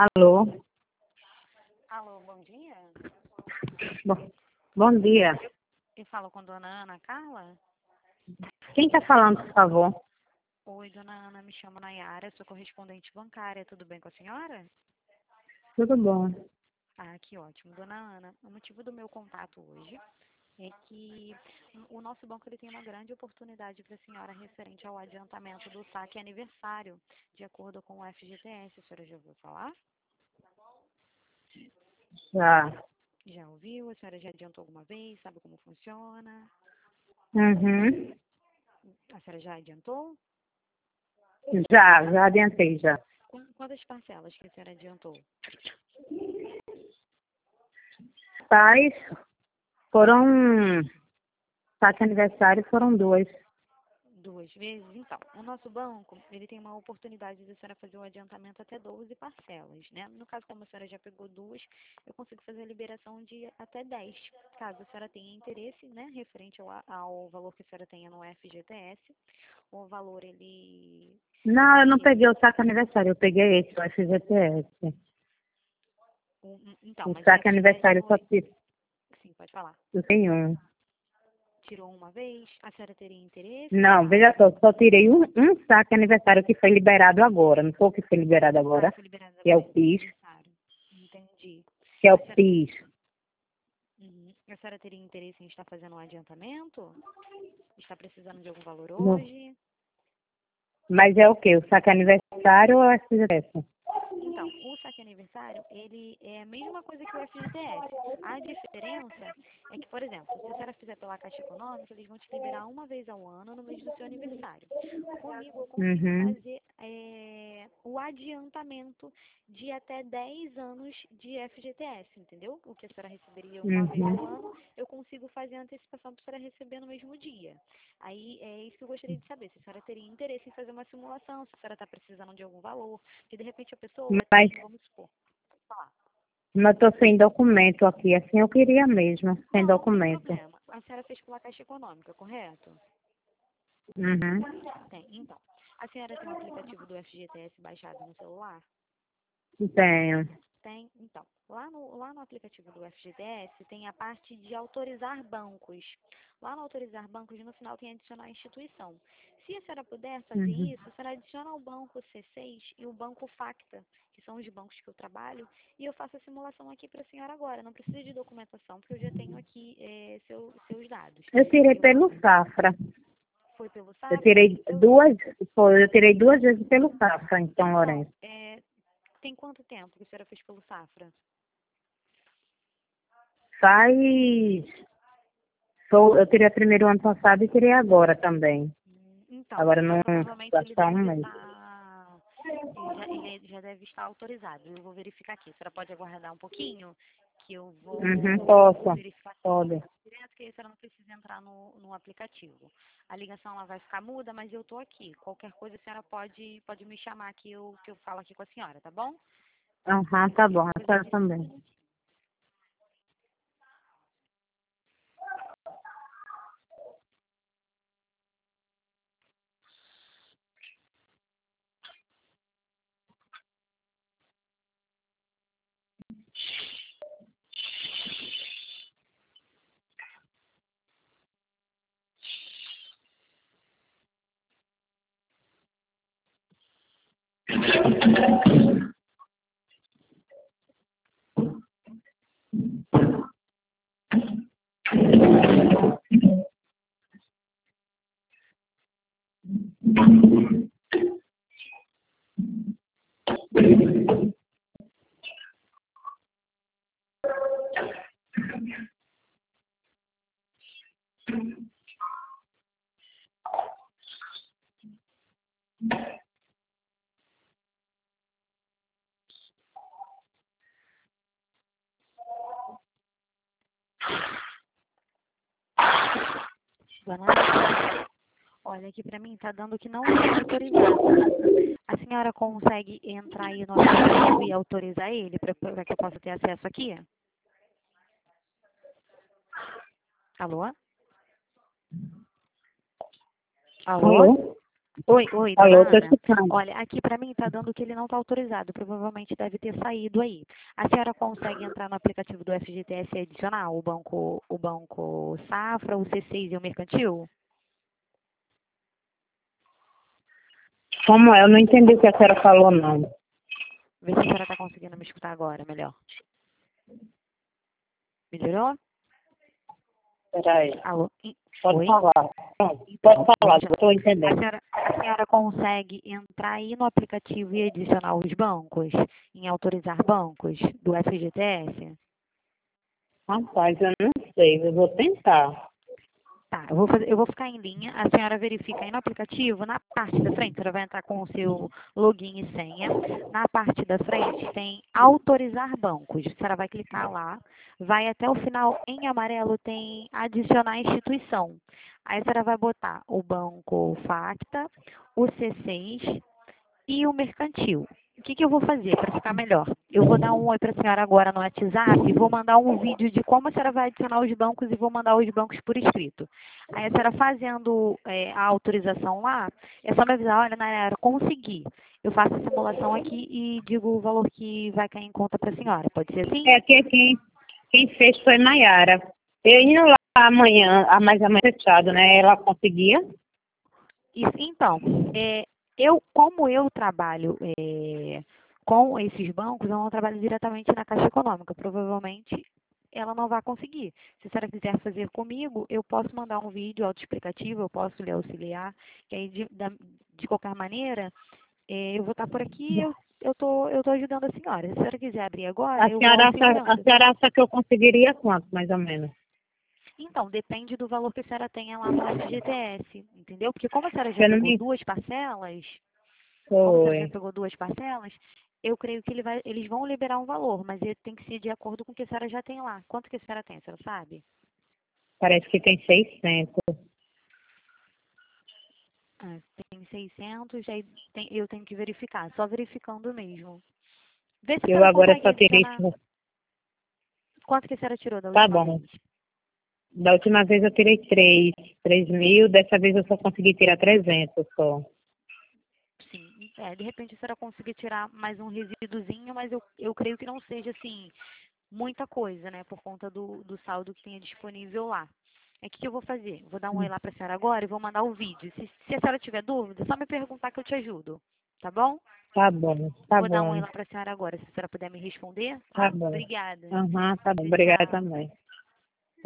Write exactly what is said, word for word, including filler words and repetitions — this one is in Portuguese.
Alô? Alô, bom dia. Bom, bom dia. Eu falo com dona Ana Carla. Quem está falando, por favor? Oi, dona Ana, me chamo Nayara, sou correspondente bancária. Tudo bem com a senhora? Tudo bom. Ah, que ótimo. Dona Ana, o motivo do meu contato hoje é que o nosso banco ele tem uma grande oportunidade para a senhora referente ao adiantamento do saque aniversário, de acordo com o F G T S. A senhora já ouviu falar? Já. Já ouviu? A senhora já adiantou alguma vez? Sabe como funciona? Uhum. A senhora já adiantou? Já, já adiantei já. Qu- Quantas parcelas que a senhora adiantou? Pais foram. Saque aniversário foram duas. Duas vezes? Então, o nosso banco, ele tem uma oportunidade de a senhora fazer o adiantamento até doze parcelas, né? No caso, como a senhora já pegou duas, eu consigo fazer a liberação de até dez. Caso a senhora tenha interesse, né, referente ao, ao valor que a senhora tenha no F G T S, o valor, ele... Não, eu não ele peguei o saque aniversário, eu peguei esse, o F G T S. um- um- então, O mas o saque F G T S aniversário só foi... tive. Sim, pode falar. Eu tenho um. Tirou uma vez? A senhora teria interesse? Não, veja só, só tirei um, um saque aniversário que foi liberado agora. Não foi o que foi liberado Ah, agora, foi liberado que é o agora de PIS, aniversário. Entendi. que é o A senhora, PIS. uhum. A senhora teria interesse em estar fazendo um adiantamento? Está precisando de algum valor Não. hoje? Mas é o quê? O saque aniversário ou o F G T S? Então, o saque aniversário, ele é a mesma coisa que o F G T S. A diferença é que, por exemplo, se a senhora fizer pela Caixa Econômica, eles vão te liberar uma vez ao ano no mês do seu aniversário. Comigo, eu consigo Uhum. fazer é, o adiantamento de até dez anos de F G T S, entendeu? O que a senhora receberia uma vez ao Uhum. ano, eu consigo fazer a antecipação para a senhora receber no mesmo dia. Aí, é isso que eu gostaria de saber, se a senhora teria interesse em fazer uma simulação, se a senhora está precisando de algum valor, porque de repente a pessoa Mas, tem, vamos supor, falar. mas eu tô sem documento aqui, assim eu queria mesmo, sem Não, não tem documento. problema. A senhora fez pela Caixa Econômica, correto? Uhum. Tem. Então, a senhora tem o aplicativo do F G T S baixado no celular? Tenho. Tem. Então, lá no, lá no aplicativo do F G T S tem a parte de autorizar bancos. Lá no autorizar bancos, no final tem adicionar instituição. Se a senhora puder fazer Uhum. isso, a senhora adiciona o banco C seis e o banco Facta, que são os bancos que eu trabalho, e eu faço a simulação aqui para a senhora agora. Não precisa de documentação, porque eu já tenho aqui eh, seu, seus dados. Eu tirei Eu pelo Safra. Foi pelo Eu Safra? tirei Eu, duas, foi, eu tirei duas vezes pelo Safra em São então, Lourenço. é, tem quanto tempo que a senhora fez pelo Safra? Faz. Foi, eu tirei primeiro ano passado e tirei agora também. Hum, Então, Agora não provavelmente vai ele ficar um deve mês. estar. Ele já, ele já deve estar autorizado. Eu vou verificar aqui. A senhora pode aguardar um pouquinho, que eu Uhum, vou posso. verificar se Pode. está direto, que a senhora não precisa entrar no, no aplicativo. A ligação ela vai ficar muda, mas eu estou aqui. Qualquer coisa a senhora pode, pode me chamar que eu, que eu falo aqui com a senhora, tá bom? Aham, tá bom. A Coisa senhora de só um também. minutinho. Dona Ana, olha, aqui para mim está dando que não está autorizado. A senhora consegue entrar aí no aplicativo e autorizar ele para que eu possa ter acesso aqui? Alô? Alô? Alô? Oi, oi, dona Alô, tô Ana. escutando. Olha, aqui para mim está dando que ele não está autorizado. Provavelmente deve ter saído aí. A senhora consegue entrar no aplicativo do F G T S e adicionar o banco, o banco Safra, o C seis e o Mercantil? Como é? Eu não entendi o que a senhora falou, não. Vê se a senhora está conseguindo me escutar agora, melhor. Melhorou? Peraí. Alô? Ih, Pode oi? falar. Pronto, Então, pode falar, vamos lá. eu estou A entendendo. senhora, a senhora consegue entrar aí no aplicativo e adicionar os bancos, em autorizar bancos do F G T S? Rapaz, eu não sei, eu vou tentar. Tá, eu vou, fazer, eu vou ficar em linha, a senhora verifica aí no aplicativo, na parte da frente, a senhora vai entrar com o seu login e senha. Na parte da frente tem autorizar bancos. A senhora vai clicar lá, vai até o final, em amarelo tem adicionar instituição. Aí a senhora vai botar o banco Facta, o C seis e o mercantil. O que, que eu vou fazer para ficar melhor? Eu vou dar um oi para a senhora agora no WhatsApp e vou mandar um vídeo de como a senhora vai adicionar os bancos e vou mandar os bancos por escrito. Aí a senhora fazendo é, a autorização lá, é só me avisar, olha, Nayara, consegui. Eu faço a simulação aqui e digo o valor que vai cair em conta para a senhora. Pode ser assim? É que quem, quem fez foi Nayara. Eu indo lá amanhã, ah, mas amanhã é fechado, né? Ela conseguia? Isso, então, é, eu, como eu trabalho é, com esses bancos, eu não trabalho diretamente na Caixa Econômica. Provavelmente ela não vai conseguir. Se a senhora quiser fazer comigo, eu posso mandar um vídeo autoexplicativo, eu posso lhe auxiliar, que aí de, da- de qualquer maneira, é, eu vou estar por aqui e eu eu tô, eu tô ajudando a senhora. Se a senhora quiser abrir agora, A eu vou senhora acha, a auxiliando. senhora acha que eu conseguiria quanto, mais ou menos? Então, depende do valor que a senhora tenha lá no F G T S, entendeu? Porque como a senhora já Se eu não pegou me... duas parcelas, como a senhora já Foi. pegou duas parcelas, eu creio que ele vai, eles vão liberar um valor, mas ele tem que ser de acordo com o que a senhora já tem lá. Quanto que a senhora tem, a senhora sabe? Parece que tem seiscentos. Ah, tem seiscentos, aí tem- eu tenho que verificar, só verificando mesmo. Vê se a Eu senhora agora consegue só tirei... adicionar. Quanto que a senhora tirou da Tá última bom. vez? Da última vez eu tirei três, três mil, dessa vez eu só consegui tirar trezentos só. Sim, é, de repente a senhora conseguir tirar mais um resíduozinho, mas eu, eu creio que não seja assim muita coisa, né, por conta do, do saldo que tenha disponível lá. É o que que eu vou fazer? Vou dar um oi lá para a senhora agora e vou mandar o vídeo. Se, se a senhora tiver dúvida, é só me perguntar que eu te ajudo, tá bom? Tá bom, tá Vou dar um oi bom, lá para a senhora agora, se a senhora puder me responder, tá tá? bom. Obrigada. Aham, tá bom. Tchau, Obrigada tchau. também.